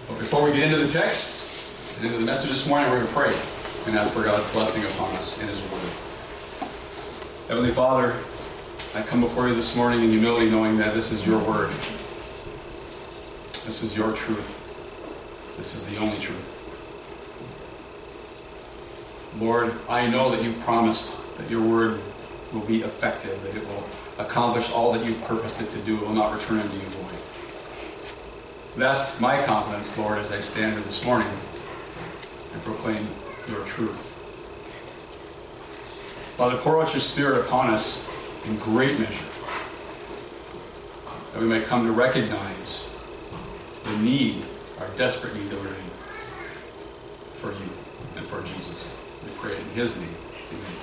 But before we get into the text, into the message this morning, we're going to pray and ask for God's blessing upon us in His Word. Heavenly Father, I come before you this morning in humility, knowing that this is your Word. This is your truth. This is the only truth. Lord, I know that you've promised that your Word will be effective, that it will accomplish all that you've purposed it to do. It will not return unto you void. That's my confidence, Lord, as I stand here this morning and proclaim your truth. Father, pour out your Spirit upon us in great measure, that we may come to recognize the need, our desperate need that we're in for you and for Jesus. We pray in His name. Amen.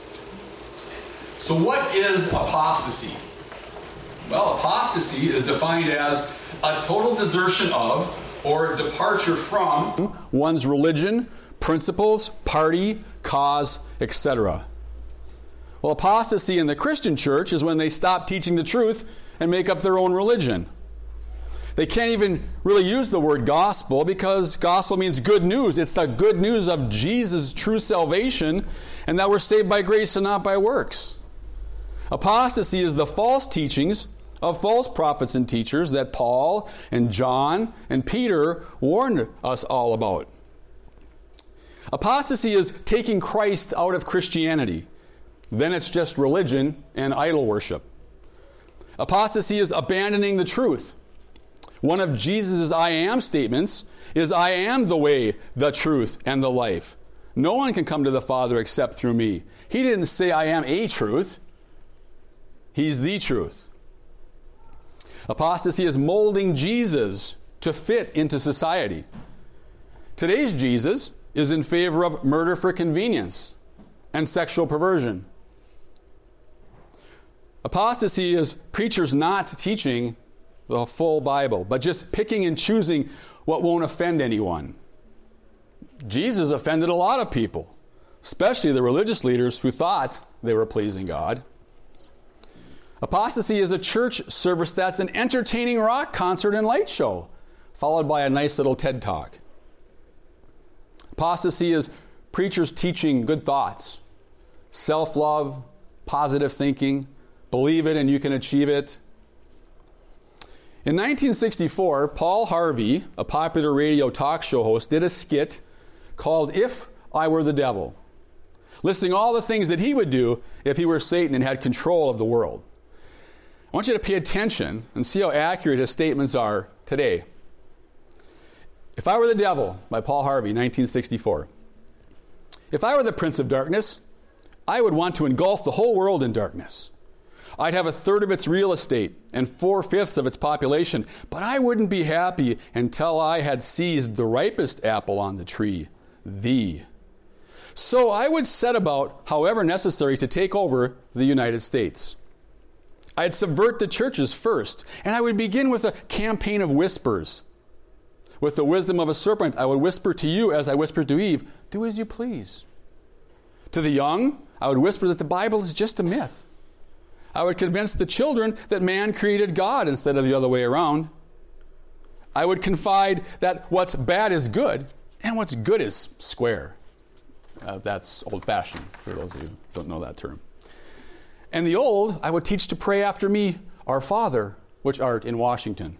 So what is apostasy? Well, apostasy is defined as a total desertion of or departure from one's religion, principles, party, cause, etc. Well, apostasy in the Christian church is when they stop teaching the truth and make up their own religion. They can't even really use the word gospel because gospel means good news. It's the good news of Jesus' true salvation and that we're saved by grace and not by works. Apostasy is the false teachings of false prophets and teachers that Paul and John and Peter warned us all about. Apostasy is taking Christ out of Christianity. Then it's just religion and idol worship. Apostasy is abandoning the truth. One of Jesus' I am statements is, I am the way, the truth, and the life. No one can come to the Father except through me. He didn't say I am a truth. He's the truth. Apostasy is molding Jesus to fit into society. Today's Jesus is in favor of murder for convenience and sexual perversion. Apostasy is preachers not teaching the full Bible, but just picking and choosing what won't offend anyone. Jesus offended a lot of people, especially the religious leaders who thought they were pleasing God. Apostasy is a church service that's an entertaining rock concert and light show, followed by a nice little TED Talk. Apostasy is preachers teaching good thoughts, self-love, positive thinking, believe it and you can achieve it. In 1964, Paul Harvey, a popular radio talk show host, did a skit called If I Were the Devil, listing all the things that he would do if he were Satan and had control of the world. I want you to pay attention and see how accurate his statements are today. If I Were the Devil, by Paul Harvey, 1964. If I were the Prince of Darkness, I would want to engulf the whole world in darkness. I'd have 1/3 of its real estate and 4/5 of its population, but I wouldn't be happy until I had seized the ripest apple on the tree, thee. So I would set about, however necessary, to take over the United States. I'd subvert the churches first, and I would begin with a campaign of whispers. With the wisdom of a serpent, I would whisper to you as I whispered to Eve, do as you please. To the young, I would whisper that the Bible is just a myth. I would convince the children that man created God instead of the other way around. I would confide that what's bad is good, and what's good is square. That's old-fashioned, for those of you who don't know that term. And the old, I would teach to pray after me, Our Father, which art in Washington.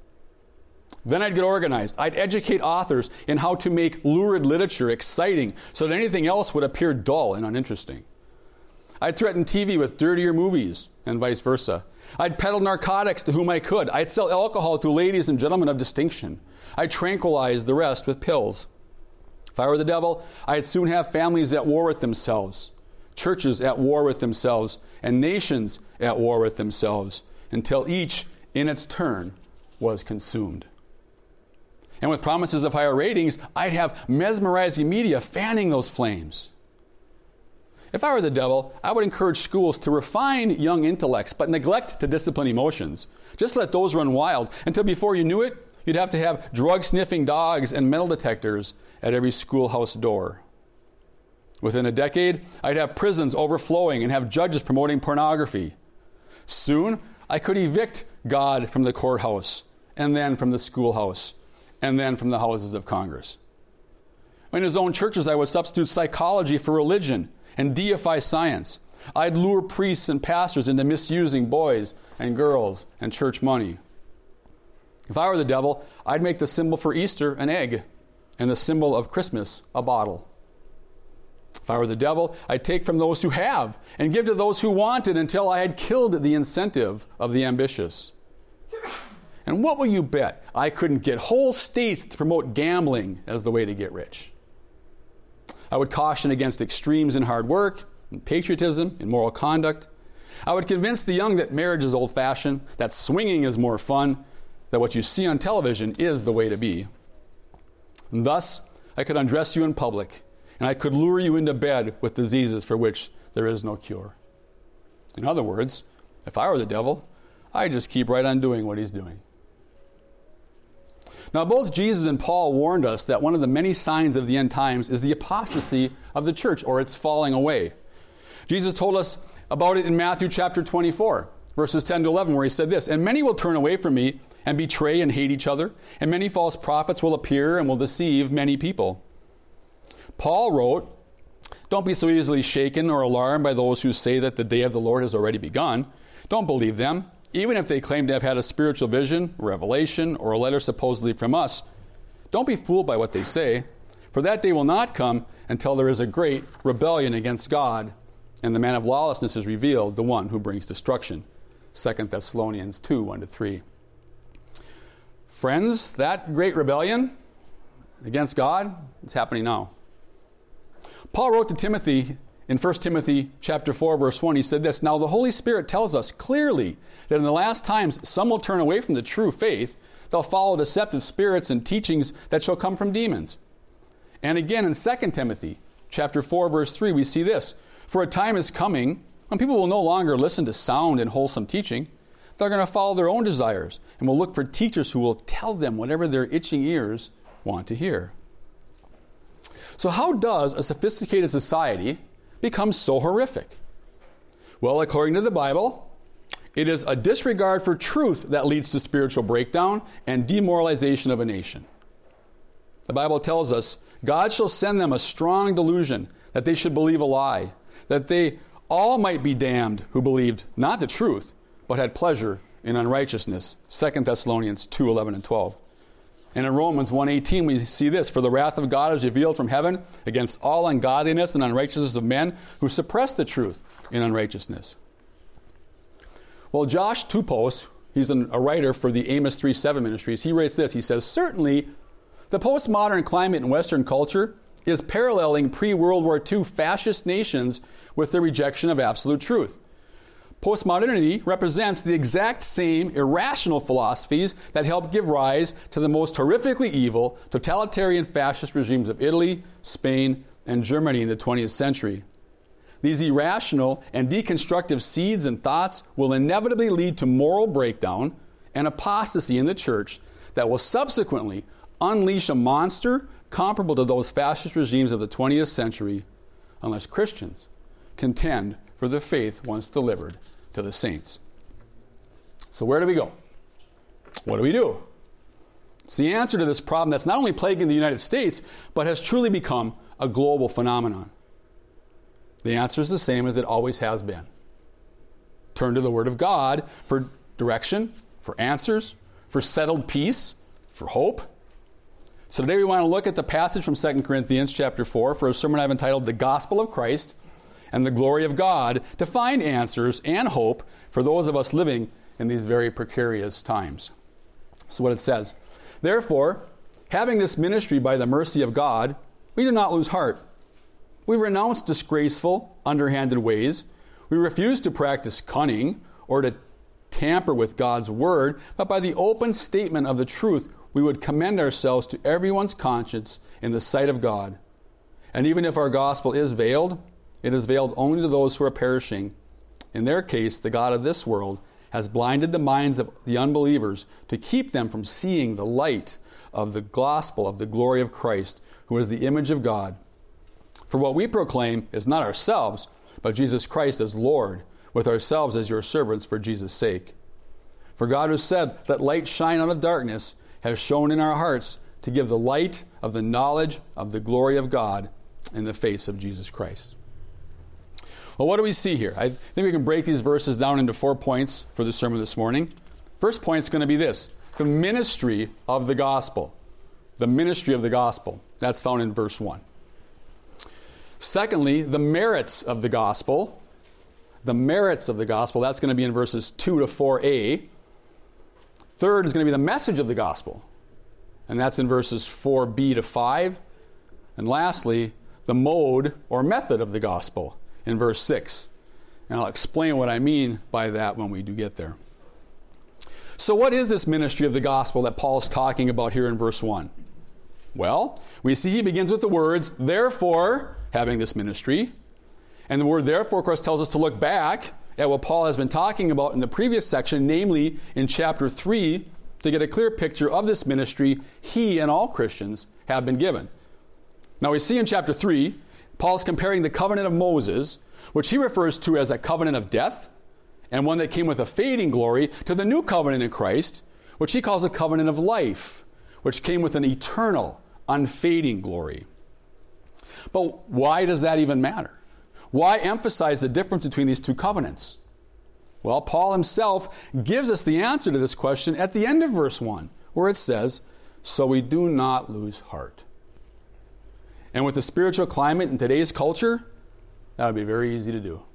Then I'd get organized. I'd educate authors in how to make lurid literature exciting so that anything else would appear dull and uninteresting. I'd threaten TV with dirtier movies and vice versa. I'd peddle narcotics to whom I could. I'd sell alcohol to ladies and gentlemen of distinction. I'd tranquilize the rest with pills. If I were the devil, I'd soon have families at war with themselves, churches at war with themselves, and nations at war with themselves, until each, in its turn, was consumed. And with promises of higher ratings, I'd have mesmerizing media fanning those flames. If I were the devil, I would encourage schools to refine young intellects, but neglect to discipline emotions. Just let those run wild until before you knew it, you'd have to have drug-sniffing dogs and metal detectors at every schoolhouse door. Within a decade, I'd have prisons overflowing and have judges promoting pornography. Soon, I could evict God from the courthouse and then from the schoolhouse and then from the houses of Congress. In his own churches, I would substitute psychology for religion and deify science. I'd lure priests and pastors into misusing boys and girls and church money. If I were the devil, I'd make the symbol for Easter an egg and the symbol of Christmas a bottle. If I were the devil, I'd take from those who have and give to those who wanted until I had killed the incentive of the ambitious. And what will you bet I couldn't get whole states to promote gambling as the way to get rich? I would caution against extremes in hard work, in patriotism, in moral conduct. I would convince the young that marriage is old-fashioned, that swinging is more fun, that what you see on television is the way to be. And thus, I could undress you in public, and I could lure you into bed with diseases for which there is no cure. In other words, if I were the devil, I'd just keep right on doing what he's doing. Now, both Jesus and Paul warned us that one of the many signs of the end times is the apostasy of the church, or its falling away. Jesus told us about it in Matthew chapter 24, verses 10 to 11, where he said this, "And many will turn away from me and betray and hate each other, and many false prophets will appear and will deceive many people." Paul wrote, "Don't be so easily shaken or alarmed by those who say that the day of the Lord has already begun. Don't believe them. Even if they claim to have had a spiritual vision, revelation, or a letter supposedly from us, don't be fooled by what they say, for that day will not come until there is a great rebellion against God, and the man of lawlessness is revealed, the one who brings destruction." 2 Thessalonians 2, 1-3. Friends, that great rebellion against God is happening now. Paul wrote to Timothy in 1 Timothy chapter 4, verse 1, he said this, "Now the Holy Spirit tells us clearly that in the last times some will turn away from the true faith. They'll follow deceptive spirits and teachings that shall come from demons." And again in 2 Timothy chapter 4, verse 3, we see this, "For a time is coming when people will no longer listen to sound and wholesome teaching. They're going to follow their own desires and will look for teachers who will tell them whatever their itching ears want to hear." So how does a sophisticated society become so horrific? Well, according to the Bible, it is a disregard for truth that leads to spiritual breakdown and demoralization of a nation. The Bible tells us, "God shall send them a strong delusion, that they should believe a lie, that they all might be damned who believed not the truth, but had pleasure in unrighteousness." 2 Thessalonians 2, 11 and 12. And in Romans 1:18 we see this, "For the wrath of God is revealed from heaven against all ungodliness and unrighteousness of men who suppress the truth in unrighteousness." Well, Josh Tupos, he's a writer for the Amos 3:7 ministries, he writes this, he says, "Certainly the postmodern climate in Western culture is paralleling pre-World War II fascist nations with their rejection of absolute truth. Postmodernity represents the exact same irrational philosophies that helped give rise to the most horrifically evil totalitarian fascist regimes of Italy, Spain, and Germany in the 20th century. These irrational and deconstructive seeds and thoughts will inevitably lead to moral breakdown and apostasy in the church that will subsequently unleash a monster comparable to those fascist regimes of the 20th century unless Christians contend for the faith once delivered to the saints." So where do we go? What do we do? It's the answer to this problem that's not only plaguing the United States, but has truly become a global phenomenon. The answer is the same as it always has been. Turn to the Word of God for direction, for answers, for settled peace, for hope. So today we want to look at the passage from 2 Corinthians chapter 4 for a sermon I've entitled "The Gospel of Christ and the Glory of God," to find answers and hope for those of us living in these very precarious times. So what it says, "Therefore, having this ministry by the mercy of God, we do not lose heart. We renounce disgraceful, underhanded ways. We refuse to practice cunning or to tamper with God's word, but by the open statement of the truth, we would commend ourselves to everyone's conscience in the sight of God. And even if our gospel is veiled, it is veiled only to those who are perishing. In their case, the God of this world has blinded the minds of the unbelievers to keep them from seeing the light of the gospel of the glory of Christ, who is the image of God. For what we proclaim is not ourselves, but Jesus Christ as Lord, with ourselves as your servants for Jesus' sake. For God, who said, 'Let light shine out of darkness,' has shone in our hearts to give the light of the knowledge of the glory of God in the face of Jesus Christ. Well, what do we see here? I think we can break these verses down into 4 points for the sermon this morning. First point is going to be this: the ministry of the gospel. The ministry of the gospel. That's found in verse 1. Secondly, the merits of the gospel. The merits of the gospel. That's going to be in verses 2 to 4a. Third is going to be the message of the gospel. And that's in verses 4b to 5. And lastly, the mode or method of the gospel in verse 6. And I'll explain what I mean by that when we do get there. So what is this ministry of the gospel that Paul is talking about here in verse 1? Well, we see he begins with the words, therefore, having this ministry. And the word therefore, of course, tells us to look back at what Paul has been talking about in the previous section, namely in chapter 3, to get a clear picture of this ministry he and all Christians have been given. Now we see in chapter 3, Paul's comparing the covenant of Moses, which he refers to as a covenant of death, and one that came with a fading glory, to the new covenant in Christ, which he calls a covenant of life, which came with an eternal, unfading glory. But why does that even matter? Why emphasize the difference between these two covenants? Well, Paul himself gives us the answer to this question at the end of verse 1, where it says, so we do not lose heart. And with the spiritual climate in today's culture, that would be very easy to do.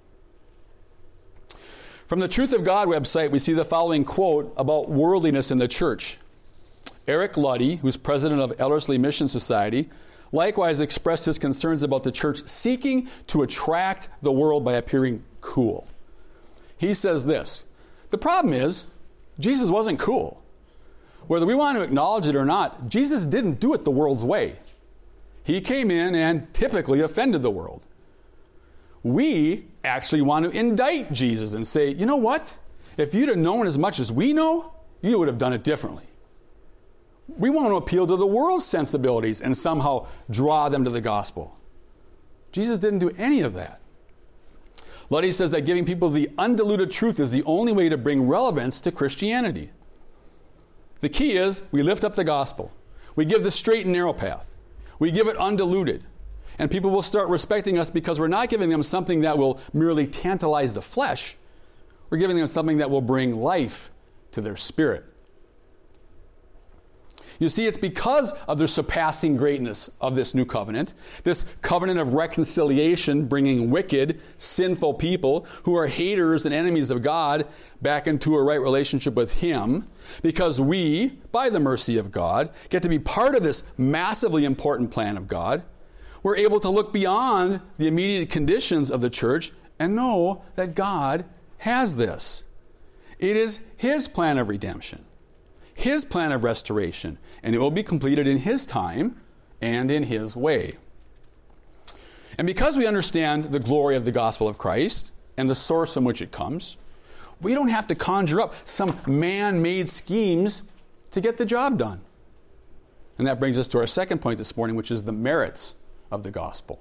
From the Truth of God website, we see the following quote about worldliness in the church. Eric Luddy, who's president of Ellerslie Mission Society, likewise expressed his concerns about the church seeking to attract the world by appearing cool. He says this: the problem is, Jesus wasn't cool. Whether we want to acknowledge it or not, Jesus didn't do it the world's way. He came in and typically offended the world. We actually want to indict Jesus and say, you know what? If you'd have known as much as we know, you would have done it differently. We want to appeal to the world's sensibilities and somehow draw them to the gospel. Jesus didn't do any of that. Luddy says that giving people the undiluted truth is the only way to bring relevance to Christianity. The key is we lift up the gospel. We give the straight and narrow path. We give it undiluted. And people will start respecting us because we're not giving them something that will merely tantalize the flesh. We're giving them something that will bring life to their spirit. You see, it's because of the surpassing greatness of this new covenant, this covenant of reconciliation, bringing wicked, sinful people who are haters and enemies of God back into a right relationship with Him, because we, by the mercy of God, get to be part of this massively important plan of God. We're able to look beyond the immediate conditions of the church and know that God has this. It is His plan of redemption, His plan of restoration, and it will be completed in His time and in His way. And because we understand the glory of the gospel of Christ and the source from which it comes, we don't have to conjure up some man-made schemes to get the job done. And that brings us to our second point this morning, which is the merits of the gospel.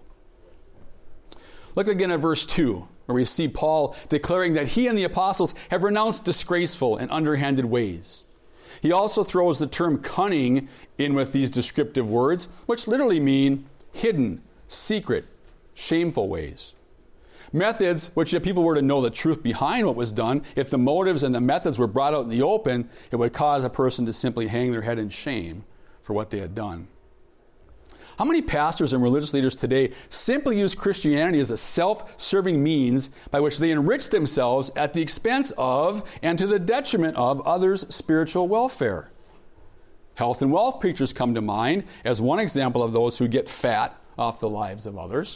Look again at verse 2, where we see Paul declaring that he and the apostles have renounced disgraceful and underhanded ways. He also throws the term cunning in with these descriptive words, which literally mean hidden, secret, shameful ways. Methods which, if people were to know the truth behind what was done, if the motives and the methods were brought out in the open, it would cause a person to simply hang their head in shame for what they had done. How many pastors and religious leaders today simply use Christianity as a self-serving means by which they enrich themselves at the expense of and to the detriment of others' spiritual welfare? Health and wealth preachers come to mind as one example of those who get fat off the lives of others.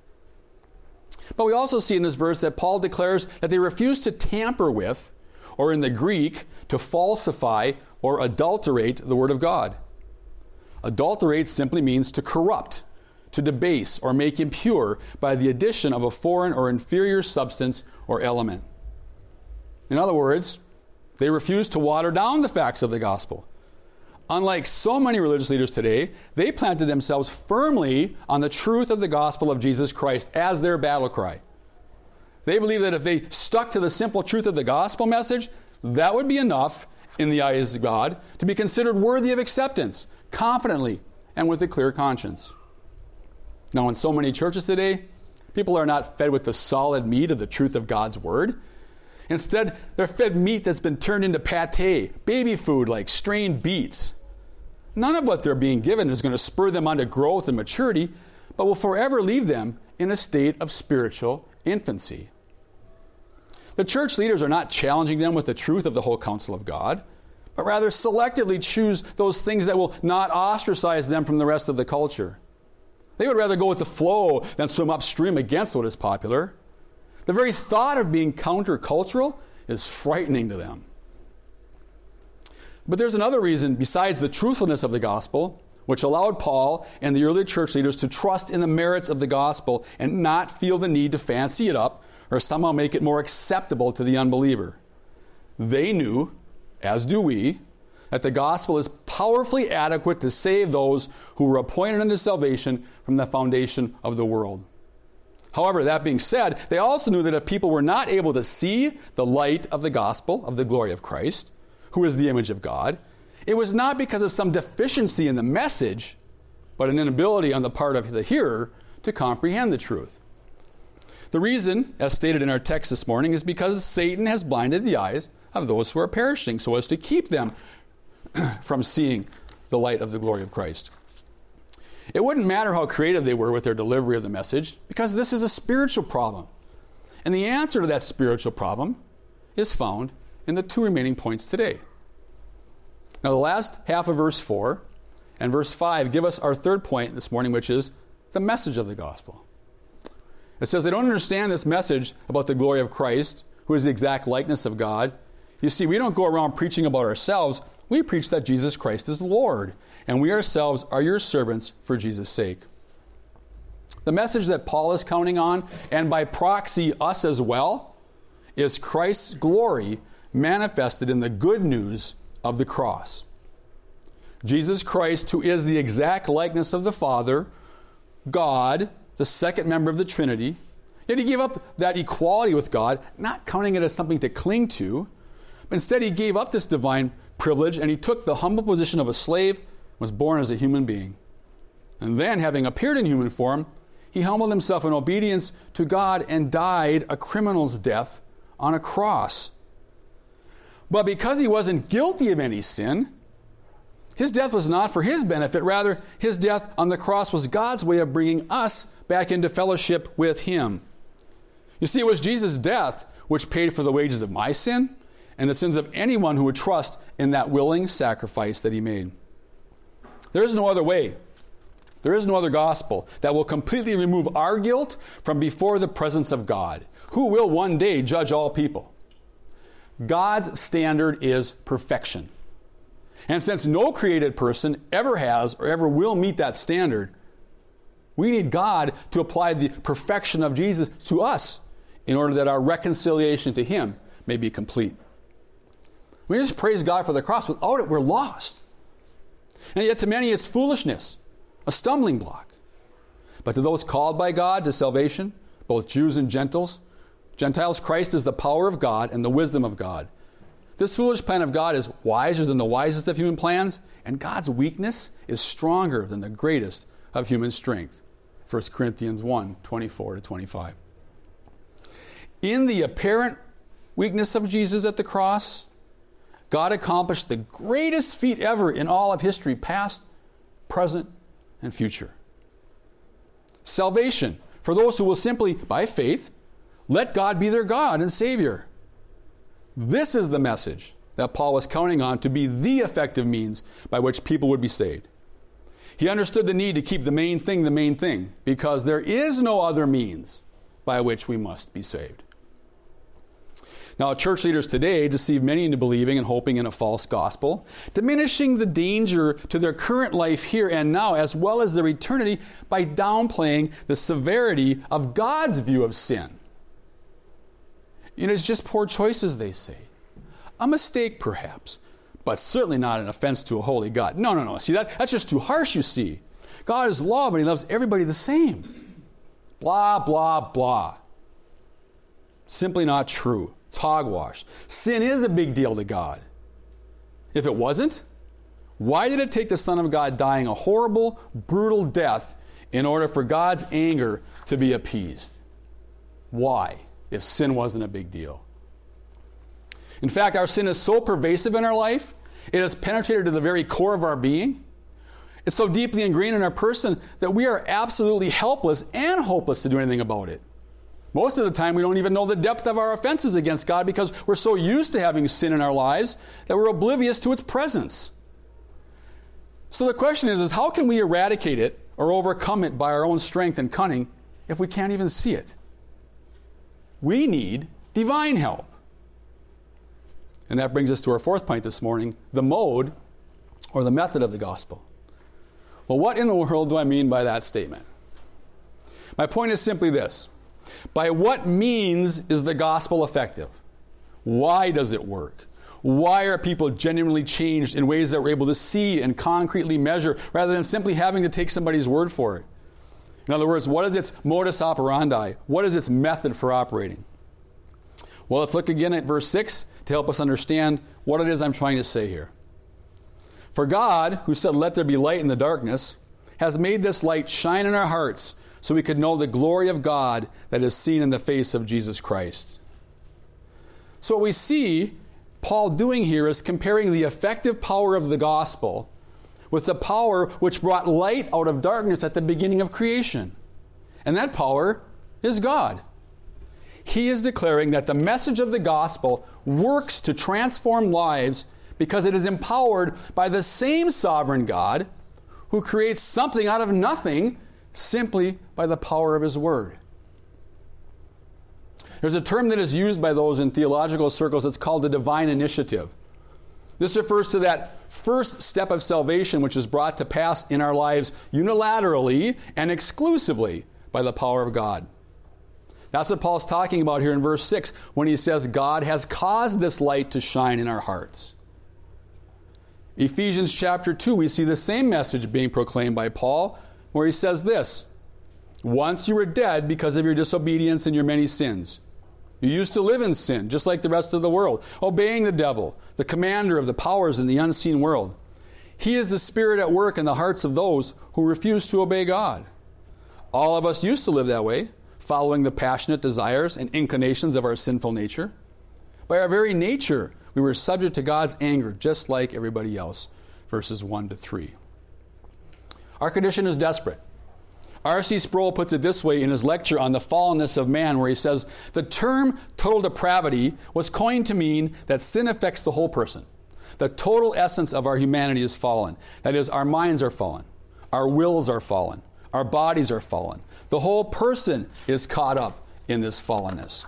But we also see in this verse that Paul declares that they refuse to tamper with, or in the Greek, to falsify or adulterate the Word of God. Adulterate simply means to corrupt, to debase, or make impure by the addition of a foreign or inferior substance or element. In other words, they refuse to water down the facts of the gospel. Unlike so many religious leaders today, they planted themselves firmly on the truth of the gospel of Jesus Christ as their battle cry. They believe that if they stuck to the simple truth of the gospel message, that would be enough in the eyes of God to be considered worthy of acceptance, confidently and with a clear conscience. Now, in so many churches today, people are not fed with the solid meat of the truth of God's Word. Instead, they're fed meat that's been turned into pate, baby food like strained beets. None of what they're being given is going to spur them on to growth and maturity, but will forever leave them in a state of spiritual infancy. The church leaders are not challenging them with the truth of the whole counsel of God, but rather selectively choose those things that will not ostracize them from the rest of the culture. They would rather go with the flow than swim upstream against what is popular. The very thought of being countercultural is frightening to them. But there's another reason besides the truthfulness of the gospel, which allowed Paul and the early church leaders to trust in the merits of the gospel and not feel the need to fancy it up or somehow make it more acceptable to the unbeliever. They knew, as do we, that the gospel is powerfully adequate to save those who were appointed unto salvation from the foundation of the world. However, that being said, they also knew that if people were not able to see the light of the gospel, of the glory of Christ, who is the image of God, it was not because of some deficiency in the message, but an inability on the part of the hearer to comprehend the truth. The reason, as stated in our text this morning, is because Satan has blinded the eyes of those who are perishing so as to keep them from seeing the light of the glory of Christ. It wouldn't matter how creative they were with their delivery of the message, because this is a spiritual problem. And the answer to that spiritual problem is found in the two remaining points today. Now, the last half of verse 4 and verse 5 give us our third point this morning, which is the message of the gospel. It says they don't understand this message about the glory of Christ, who is the exact likeness of God. You see, we don't go around preaching about ourselves. We preach that Jesus Christ is Lord, and we ourselves are your servants for Jesus' sake. The message that Paul is counting on, and by proxy us as well, is Christ's glory manifested in the good news of the cross. Jesus Christ, who is the exact likeness of the Father, God, the second member of the Trinity, yet he gave up that equality with God, not counting it as something to cling to, but instead he gave up this divine privilege and he took the humble position of a slave, was born as a human being. And then, having appeared in human form, he humbled himself in obedience to God and died a criminal's death on a cross. But because he wasn't guilty of any sin, his death was not for his benefit. Rather, his death on the cross was God's way of bringing us back into fellowship with him. You see, it was Jesus' death which paid for the wages of my sin and the sins of anyone who would trust in that willing sacrifice that he made. There is no other way. There is no other gospel that will completely remove our guilt from before the presence of God, who will one day judge all people. God's standard is perfection. And since no created person ever has or ever will meet that standard, we need God to apply the perfection of Jesus to us in order that our reconciliation to him may be complete. We just praise God for the cross. Without it, we're lost. And yet to many it's foolishness, a stumbling block. But to those called by God to salvation, both Jews and Gentiles, Christ is the power of God and the wisdom of God. This foolish plan of God is wiser than the wisest of human plans, and God's weakness is stronger than the greatest of human strength. 1 Corinthians 1, 24-25. In the apparent weakness of Jesus at the cross, God accomplished the greatest feat ever in all of history, past, present, and future. Salvation for those who will simply, by faith, let God be their God and Savior. This is the message that Paul was counting on to be the effective means by which people would be saved. He understood the need to keep the main thing, because there is no other means by which we must be saved. Now, church leaders today deceive many into believing and hoping in a false gospel, diminishing the danger to their current life here and now, as well as their eternity, by downplaying the severity of God's view of sin. It's just poor choices, they say. A mistake, perhaps, but certainly not an offense to a holy God. No. See, that's just too harsh, you see. God is love and he loves everybody the same. Blah, blah, blah. Simply not true. It's hogwash. Sin is a big deal to God. If it wasn't, Why did it take the Son of God dying a horrible, brutal death in order for God's anger to be appeased? Why, if sin wasn't a big deal? In fact, our sin is so pervasive in our life, it has penetrated to the very core of our being. It's so deeply ingrained in our person that we are absolutely helpless and hopeless to do anything about it. Most of the time, we don't even know the depth of our offenses against God because we're so used to having sin in our lives that we're oblivious to its presence. So the question is how can we eradicate it or overcome it by our own strength and cunning if we can't even see it? We need divine help. And that brings us to our fourth point this morning, the mode or the method of the gospel. Well, what in the world do I mean by that statement? My point is simply this. By what means is the gospel effective? Why does it work? Why are people genuinely changed in ways that we're able to see and concretely measure rather than simply having to take somebody's word for it? In other words, what is its modus operandi? What is its method for operating? Well, let's look again at verse 6 to help us understand what it is I'm trying to say here. For God, who said, "Let there be light in the darkness," has made this light shine in our hearts so we could know the glory of God that is seen in the face of Jesus Christ. So what we see Paul doing here is comparing the effective power of the gospel with the power which brought light out of darkness at the beginning of creation. And that power is God. He is declaring that the message of the gospel works to transform lives because it is empowered by the same sovereign God who creates something out of nothing simply by the power of His Word. There's a term that is used by those in theological circles. It's called the divine initiative. This refers to that first step of salvation which is brought to pass in our lives unilaterally and exclusively by the power of God. That's what Paul's talking about here in verse 6 when he says God has caused this light to shine in our hearts. Ephesians chapter 2, we see the same message being proclaimed by Paul where he says this, "Once you were dead because of your disobedience and your many sins. You used to live in sin, just like the rest of the world, obeying the devil, the commander of the powers in the unseen world. He is the spirit at work in the hearts of those who refuse to obey God. All of us used to live that way, following the passionate desires and inclinations of our sinful nature. By our very nature, we were subject to God's anger, just like everybody else." Verses 1 to 3. Our condition is desperate. R.C. Sproul puts it this way in his lecture on the fallenness of man, where he says, the term total depravity was coined to mean that sin affects the whole person. The total essence of our humanity is fallen. That is, our minds are fallen. Our wills are fallen. Our bodies are fallen. The whole person is caught up in this fallenness.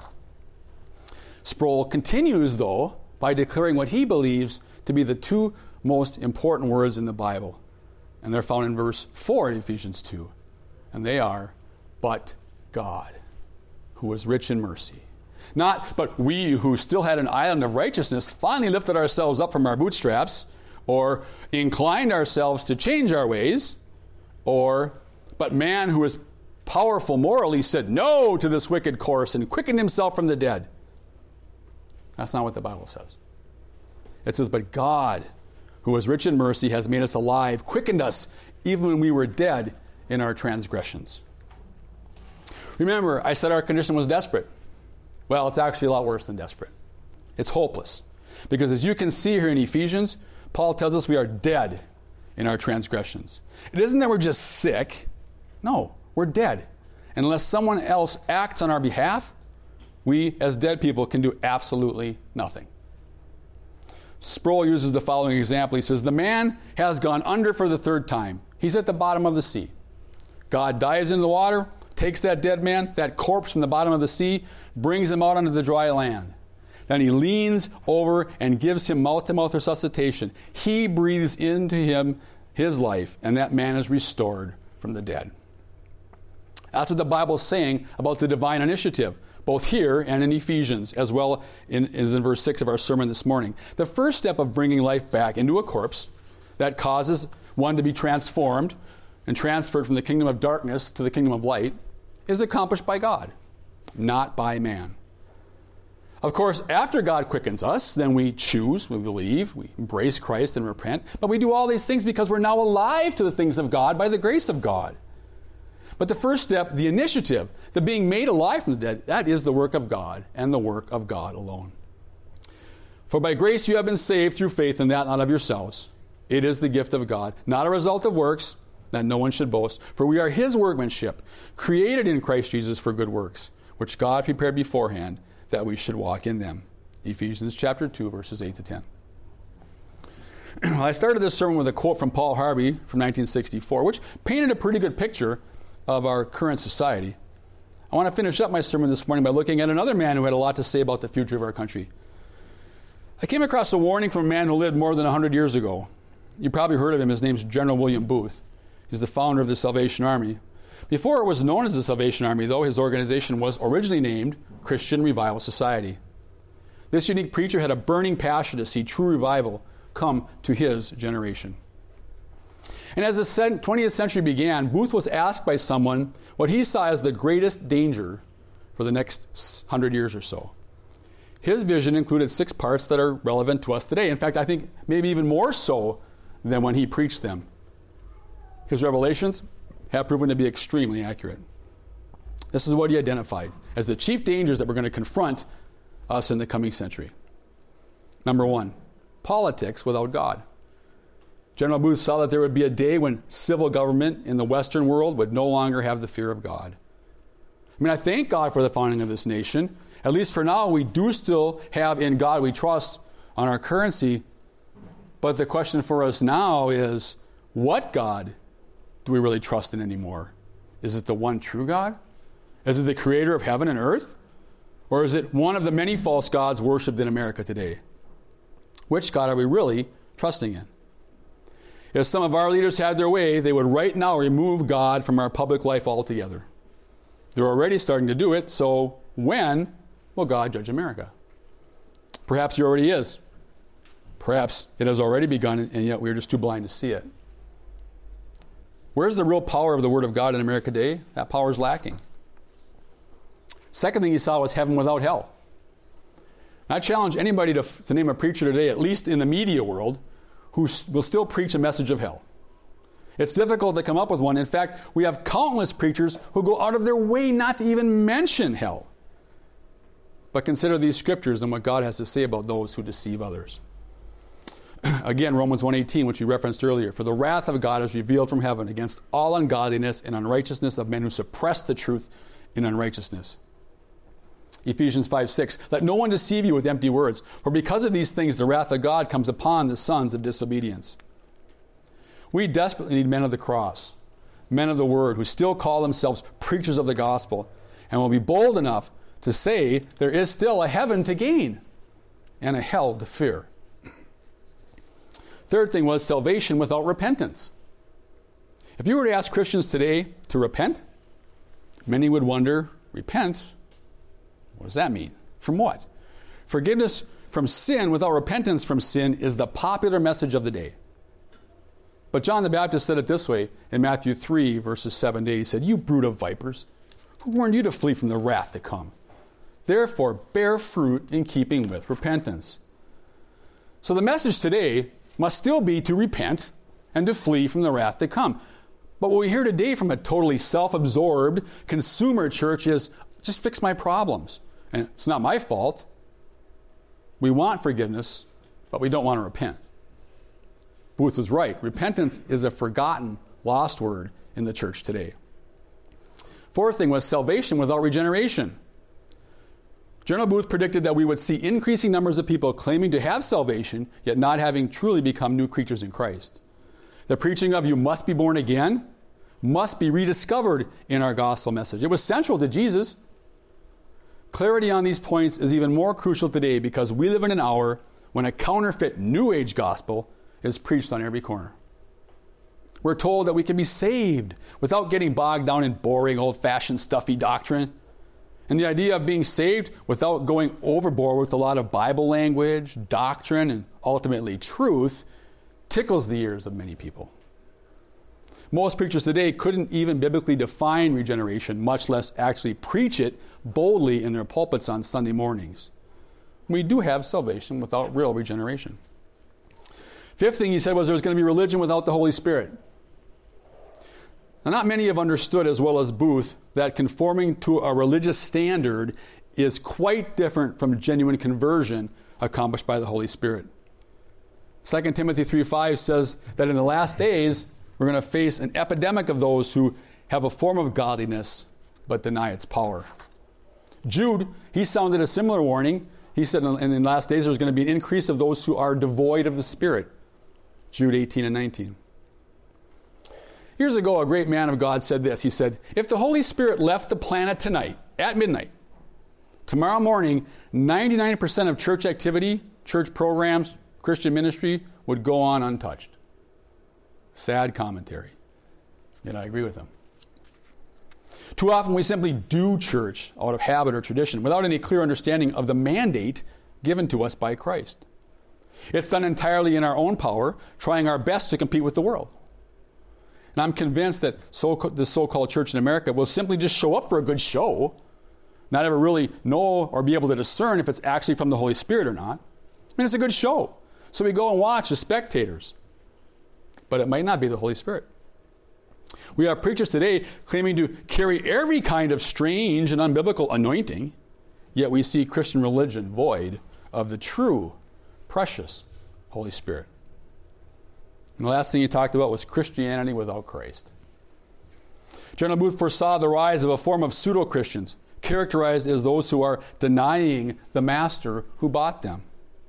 Sproul continues, though, by declaring what he believes to be the two most important words in the Bible. And they're found in verse 4 in Ephesians 2. And they are, "But God, who is rich in mercy." Not, "But we who still had an island of righteousness finally lifted ourselves up from our bootstraps," or "inclined ourselves to change our ways," or "But man who is powerful morally said no to this wicked course and quickened himself from the dead." That's not what the Bible says. It says, "But God, who is rich in mercy, has made us alive, quickened us, even when we were dead in our transgressions." Remember, I said our condition was desperate. Well, it's actually a lot worse than desperate. It's hopeless. Because as you can see here in Ephesians, Paul tells us we are dead in our transgressions. It isn't that we're just sick. No, we're dead. And unless someone else acts on our behalf, we as dead people can do absolutely nothing. Sproul uses the following example. He says, the man has gone under for the third time. He's at the bottom of the sea. God dives into the water, takes that dead man, that corpse from the bottom of the sea, brings him out onto the dry land. Then he leans over and gives him mouth-to-mouth resuscitation. He breathes into him his life, and that man is restored from the dead. That's what the Bible is saying about the divine initiative, both here and in Ephesians, as well as in verse 6 of our sermon this morning. The first step of bringing life back into a corpse that causes one to be transformed and transferred from the kingdom of darkness to the kingdom of light is accomplished by God, not by man. Of course, after God quickens us, then we choose, we believe, we embrace Christ and repent. But we do all these things because we're now alive to the things of God by the grace of God. But the first step, the initiative, the being made alive from the dead, that is the work of God and the work of God alone. For by grace you have been saved through faith, and that not of yourselves. It is the gift of God, not a result of works, that no one should boast. For we are his workmanship, created in Christ Jesus for good works, which God prepared beforehand that we should walk in them. Ephesians chapter 2, verses 8 to 10. I started this sermon with a quote from Paul Harvey from 1964, which painted a pretty good picture of our current society. I want to finish up my sermon this morning by looking at another man who had a lot to say about the future of our country. I came across a warning from a man who lived more than 100 years ago. You probably heard of him. His name's General William Booth. He's the founder of the Salvation Army. Before it was known as the Salvation Army, though, his organization was originally named Christian Revival Society. This unique preacher had a burning passion to see true revival come to his generation. And as the 20th century began, Booth was asked by someone what he saw as the greatest danger for the next 100 years or so. His vision included 6 parts that are relevant to us today. In fact, I think maybe even more so than when he preached them. His revelations have proven to be extremely accurate. This is what he identified as the chief dangers that were going to confront us in the coming century. Number 1, politics without God. General Booth saw that there would be a day when civil government in the Western world would no longer have the fear of God. I mean, I thank God for the founding of this nation. At least for now, we do still have in God we trust on our currency. But the question for us now is, what God do we really trust in anymore? Is it the one true God? Is it the creator of heaven and earth? Or is it one of the many false gods worshipped in America today? Which God are we really trusting in? If some of our leaders had their way, they would right now remove God from our public life altogether. They're already starting to do it, so when will God judge America? Perhaps he already is. Perhaps it has already begun, and yet we're just too blind to see it. Where's the real power of the Word of God in America today? That power is lacking. Second thing he saw was heaven without hell. I challenge anybody to name a preacher today, at least in the media world, who will still preach a message of hell. It's difficult to come up with one. In fact, we have countless preachers who go out of their way not to even mention hell. But consider these scriptures and what God has to say about those who deceive others. Again, Romans 1:18, which we referenced earlier. For the wrath of God is revealed from heaven against all ungodliness and unrighteousness of men who suppress the truth in unrighteousness. Ephesians 5:6. Let no one deceive you with empty words, for because of these things the wrath of God comes upon the sons of disobedience. We desperately need men of the cross, men of the word, who still call themselves preachers of the gospel, and will be bold enough to say there is still a heaven to gain and a hell to fear. Third thing was salvation without repentance. If you were to ask Christians today to repent, many would wonder, repent? What does that mean? From what? Forgiveness from sin without repentance from sin is the popular message of the day. But John the Baptist said it this way in Matthew 3, verses 7 to 8. He said, "You brood of vipers, who warned you to flee from the wrath to come? Therefore, bear fruit in keeping with repentance." So the message today must still be to repent and to flee from the wrath to come. But what we hear today from a totally self-absorbed consumer church is, just fix my problems. And it's not my fault. We want forgiveness, but we don't want to repent. Booth was right. Repentance is a forgotten, lost word in the church today. Fourth thing was salvation without regeneration. General Booth predicted that we would see increasing numbers of people claiming to have salvation, yet not having truly become new creatures in Christ. The preaching of "you must be born again" must be rediscovered in our gospel message. It was central to Jesus. Clarity on these points is even more crucial today because we live in an hour when a counterfeit New Age gospel is preached on every corner. We're told that we can be saved without getting bogged down in boring, old-fashioned, stuffy doctrine. And the idea of being saved without going overboard with a lot of Bible language, doctrine, and ultimately truth tickles the ears of many people. Most preachers today couldn't even biblically define regeneration, much less actually preach it boldly in their pulpits on Sunday mornings. We do have salvation without real regeneration. Fifth thing he said was there's going to be religion without the Holy Spirit. Now, not many have understood, as well as Booth, that conforming to a religious standard is quite different from genuine conversion accomplished by the Holy Spirit. 2 Timothy 3:5 says that in the last days, we're going to face an epidemic of those who have a form of godliness but deny its power. Jude, he sounded a similar warning. He said in the last days there's going to be an increase of those who are devoid of the Spirit. Jude 18 and 19. Years ago, a great man of God said this. He said, if the Holy Spirit left the planet tonight, at midnight, tomorrow morning, 99% of church activity, church programs, Christian ministry would go on untouched. Sad commentary. Yet I agree with him. Too often we simply do church out of habit or tradition without any clear understanding of the mandate given to us by Christ. It's done entirely in our own power, trying our best to compete with the world. And I'm convinced that the so-called church in America will simply just show up for a good show, not ever really know or be able to discern if it's actually from the Holy Spirit or not. I mean, it's a good show. So we go and watch as spectators. But it might not be the Holy Spirit. We have preachers today claiming to carry every kind of strange and unbiblical anointing, yet we see Christian religion void of the true, precious Holy Spirit. And the last thing he talked about was Christianity without Christ. General Booth foresaw the rise of a form of pseudo-Christians, characterized as those who are denying the master who bought them.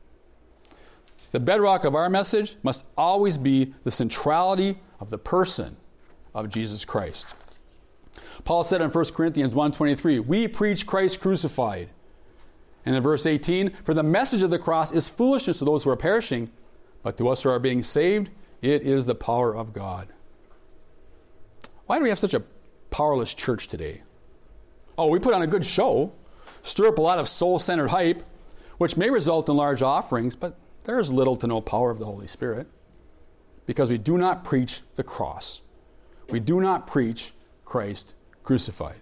The bedrock of our message must always be the centrality of the person of Jesus Christ. Paul said in 1 Corinthians 1:23, we preach Christ crucified. And in verse 18, for the message of the cross is foolishness to those who are perishing, but to us who are being saved, it is the power of God. Why do we have such a powerless church today? Oh, we put on a good show, stir up a lot of soul-centered hype, which may result in large offerings, but there is little to no power of the Holy Spirit because we do not preach the cross. We do not preach Christ crucified.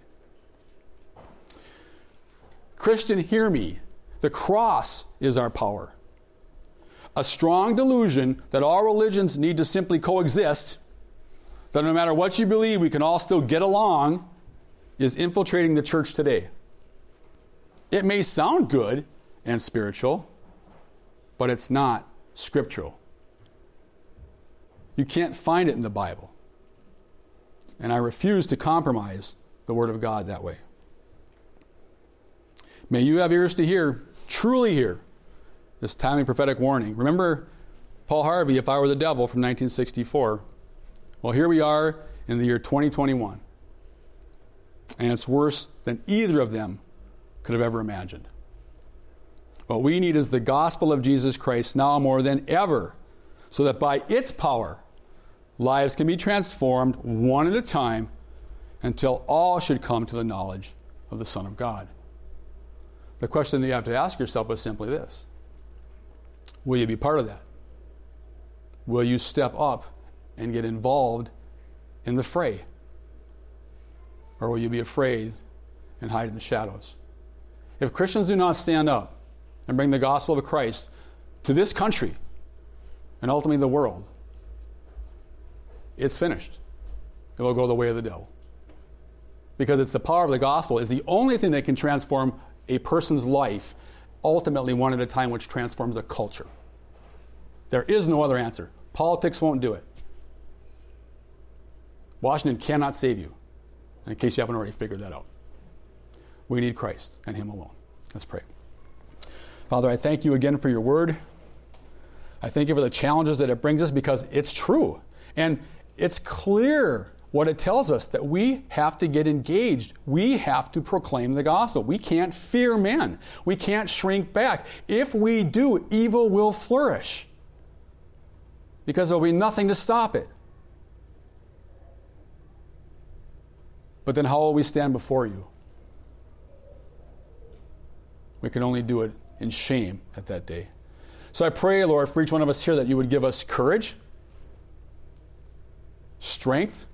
Christian, hear me. The cross is our power. A strong delusion that all religions need to simply coexist, that no matter what you believe, we can all still get along, is infiltrating the church today. It may sound good and spiritual, but it's not scriptural. You can't find it in the Bible. And I refuse to compromise the Word of God that way. May you have ears to hear, truly hear, this timely prophetic warning. Remember Paul Harvey, If I Were the Devil, from 1964. Well, here we are in the year 2021. And it's worse than either of them could have ever imagined. What we need is the gospel of Jesus Christ now more than ever, so that by its power, lives can be transformed one at a time until all should come to the knowledge of the Son of God. The question that you have to ask yourself is simply this. Will you be part of that? Will you step up and get involved in the fray? Or will you be afraid and hide in the shadows? If Christians do not stand up and bring the gospel of Christ to this country and ultimately the world, it's finished. It will go the way of the devil. Because it's the power of the gospel is the only thing that can transform a person's life, ultimately one at a time, which transforms a culture. There is no other answer. Politics won't do it. Washington cannot save you, in case you haven't already figured that out. We need Christ and Him alone. Let's pray. Father, I thank you again for your word. I thank you for the challenges that it brings us because it's true. And it's clear what it tells us, that we have to get engaged. We have to proclaim the gospel. We can't fear men. We can't shrink back. If we do, evil will flourish because there will be nothing to stop it. But then how will we stand before you? We can only do it in shame at that day. So I pray, Lord, for each one of us here that you would give us courage, strength,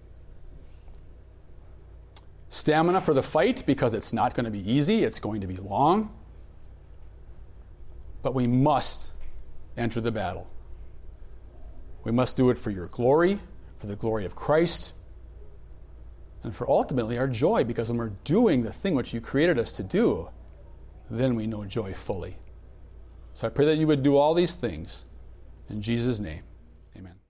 stamina for the fight, because it's not going to be easy, it's going to be long. but we must enter the battle. We must do it for your glory, for the glory of Christ, and for ultimately our joy, because when we're doing the thing which you created us to do, then we know joy fully. So I pray that you would do all these things. In Jesus' name, amen.